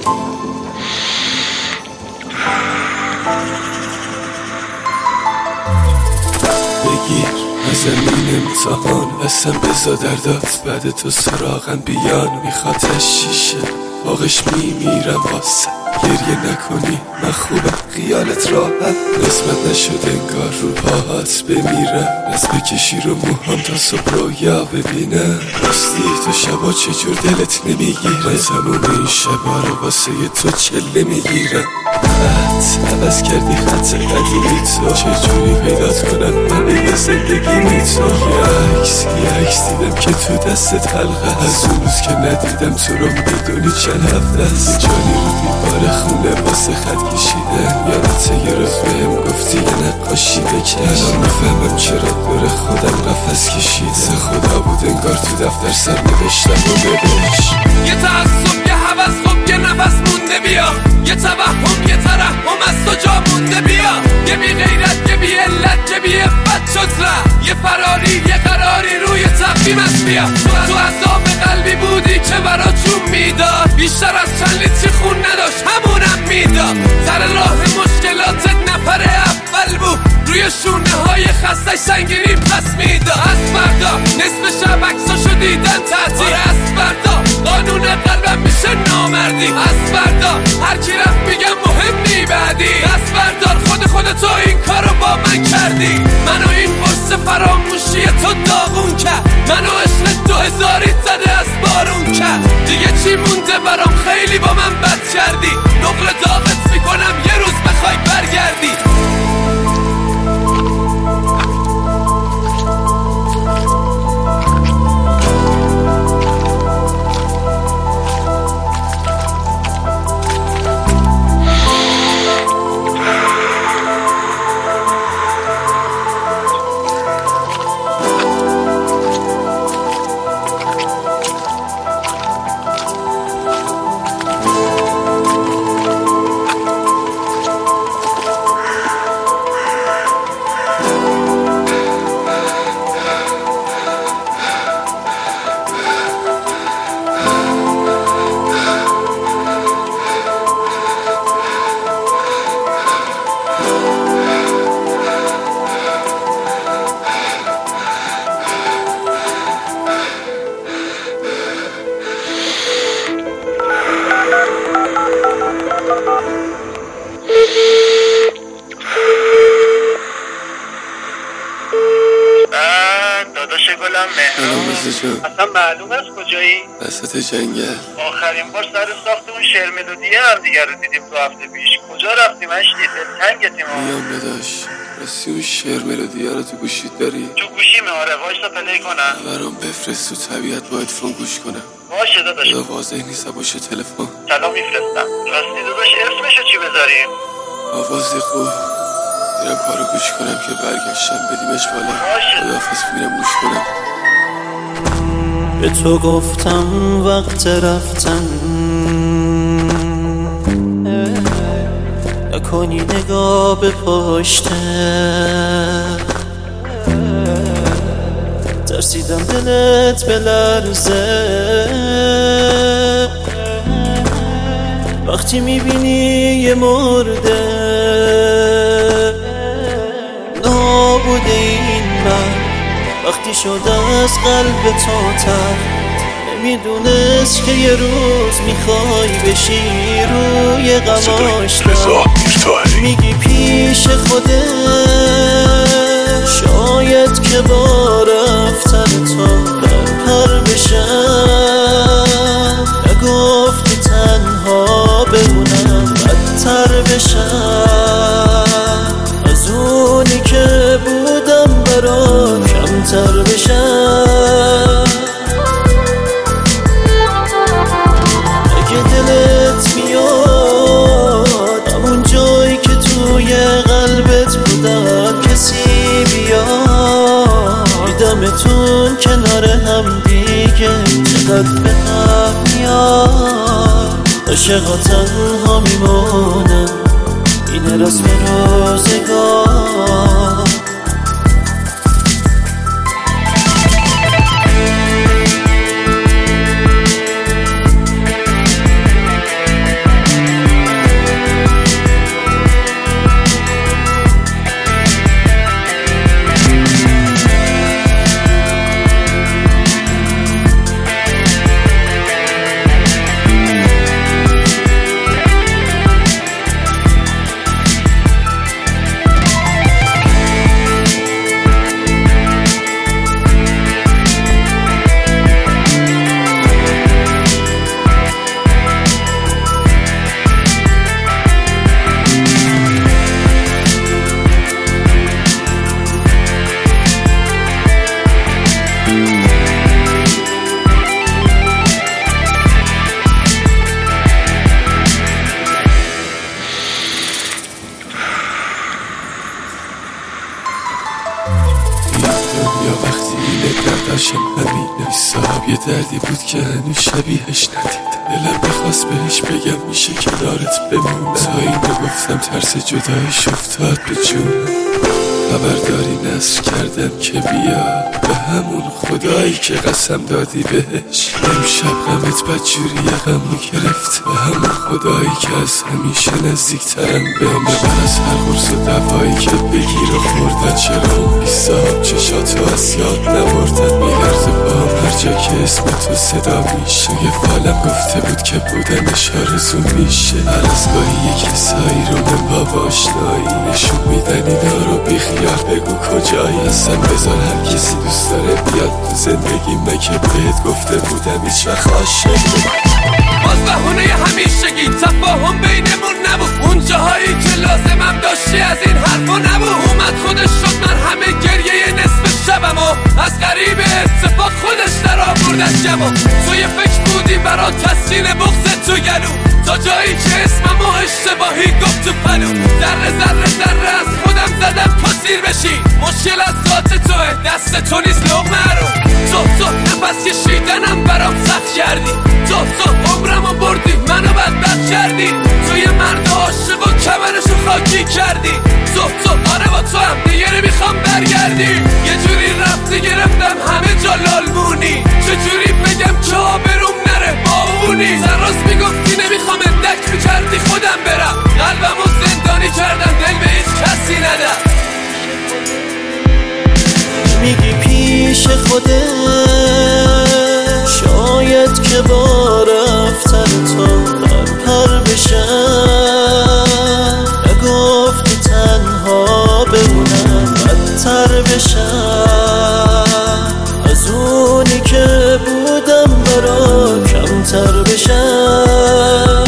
بگیر از زمین امتحان قسم بزا در داد بعد تو سراغم بیان میخواد شیشه باقش میمیرم واسه گریه نکنی من خوبم خیالت راحت قسمت نشد انگار رو پاهات بمیرم از بکشی رو موهام تا صبح رویا ببینم راستی تو شبا چجور دلت نمیگیره تموم این شبا رو واسه تو چله میگیرم خط عوض کردی خط قدیمی تو چجوری پیدات کنم همه زندگی می تو یه عکس دیدم که تو دستت حلقه از اون روز که ندیدم تو رو میدونی چند هفته است جانی رو دیوار خونه واسه خط کشیدن یادت یه روز بهم گفتی یه نقاشی بکش الان میفهمم چرا دور خودم قفس کشیده خدا بود انگار تو دفتر سر نوشتم و ببش یه تعصب یه هوس خب یه نفس مونده بیا یه توهم یه ترحم از تو جا مونده بیا یه بی غیرت یه بی علت یه بی افت شد ره یه فراری یه قراری روی تقویم است بیا تو عذاب قلبی بودی که برا چون میداد بیشتر از چند لیتری خون نداشت همونم میداد سر راه مشکلاتت نفر اول بود روی شونه های خستش سنگینی پس میداد از فردا نصف شب عکساشو دیدن تعطیل از فردا قانون قلبم میشه نامردی از فردا هر کی رفت میگم مهم نی بعدی دست بردار خودتو این کارو با من کردی منو این قرص فراموشی تو داغون کرد منو عشق 2000 زده از بارون کرد دیگه چی مونده برام خیلی با من بد کردی نقل داغت میکنم یه روز بخوای برگردی داداش گلم مهران اصلا معلوم است کجایی؟ وسط جنگل آخرین بار سر ساخت اون شعر ملودیه هم دیگر رو دیدیم تو هفته پیش کجا رفتیم اشتی؟ تنگتیم ها میام بداش راستی اون شعر ملودیه رو تو گوشیت داری؟ تو گوشیمه آره وایسا پلی کنم برام بفرست تو طبیعت با هدفون گوش کنم باشه داداش خدا واضح نیست باشه تلفن سلام میفرستم راستی داداش اسمشو چی بذاریم؟ آوازی خوب میرم کارو گوش کنم که برگشتم بدیمش بالا خداحافظ میرم گوش کنم به تو گفتم وقت رفتن نکنی نگاه به پشته ترسیدم دلت بلرزه وقتی میبینی یه مرده نابوده این من وقتی شد از قلب تو تر نمیدونست که یه روز میخوای بشی روی غماش میگی پیش خودت شاید که با رفتن تو در پر بشم نگفتی تنها بمونم بدتر بشم از اونی که بودم برات کمتر بشم اگه دلت میاد همون جایی که توی قلبت بودم کسی بیاد میدمتون کنار هم دیگه چقدر به هم میاد عاشقا تنها میمونم این رسم روزگار صاحب یه دردی بود که هنوز شبیهش ندیدم. دلم بخواست بهش بگم میشه کنارت بمونم، تا اینو گفتم ترس جدایش افتاد به جونم. خبرداری نصر کردم که بیا به همون خدایی که قسم دادی بهش. امشب غمت بدجوری غمو گرفت، به همون خدایی که از همیشه نزدیکترم بهم. ببر از هر قرص و دوایی که بگیر و خوردن، چرا اون بی صاحب چشاتو از یاد نبردن. میلرزه باهم هر جا که اسم تو صدا میشه، یه فالم گفته بود که بودنش آرزو میشه. هر از گاهی یک کسایی رو من با آشنایی نشون میدن اینا رو بیخیال بگو کجایی. اصلا بذار هر کسی دوست داره بیاد تو زندگی من، که بهت گفته بودم هیچ وقت عاشق باز بهونه همیشگی تفاهم بینمون نبود، اون جاهایی که لازمم داشتی از این حرفا نبود. اومد خودش شد من همه گریه نصف شبم و از قریب اتفاق خودش در آورد از جمع. تو یه فکر بودی برا تسکین بغض تو گلو، تا جایی که اسممو اشتباهی گفت تو پلو. ذره ذره ذره از خودم زدم تا سیر بشی، مشکل از ذات توه دست تو نیست لقمه رو. تو نفس کشیدنم برام سخت کردی، تو عمرمو بردی منو بدبخت کردی. تو یه مرد عاشق و کمرشو خاکی کردی. تو آره با تو هم دیگه نمیخوام برگردی. یه جوری رفتی گرفتم همه جا لالمونی، چجوری بگم که آبروم نره باونی. سراز میگفتی نمیخوام اندک میکردی خودم برم، قلبمو زندانی کردم دل به هیچ کسی ندم. میگی پیش خودت شاید که با رفتن تو پر بشم، نگفتی تنها بمونم بدتر بشم، از اونی که بودم برا کمتر بشم.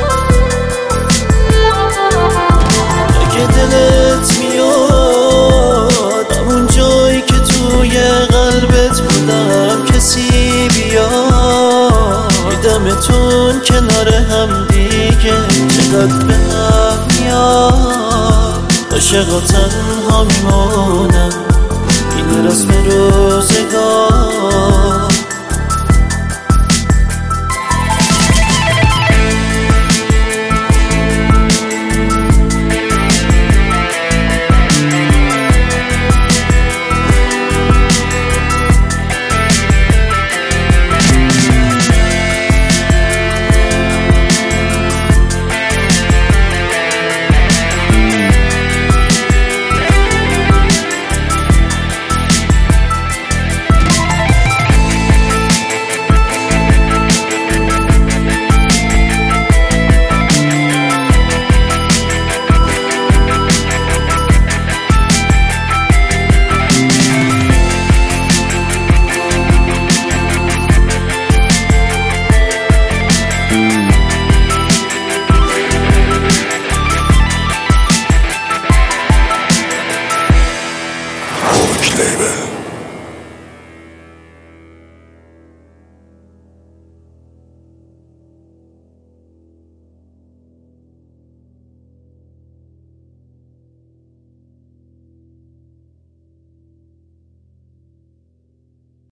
اگه دلت میاد همون جایی که توی قلبت بودم کسی بیاد، میدمتون کنار هم دیگه چقدر به هم میاد. عاشق و تنها میمونم این رسم روزگار.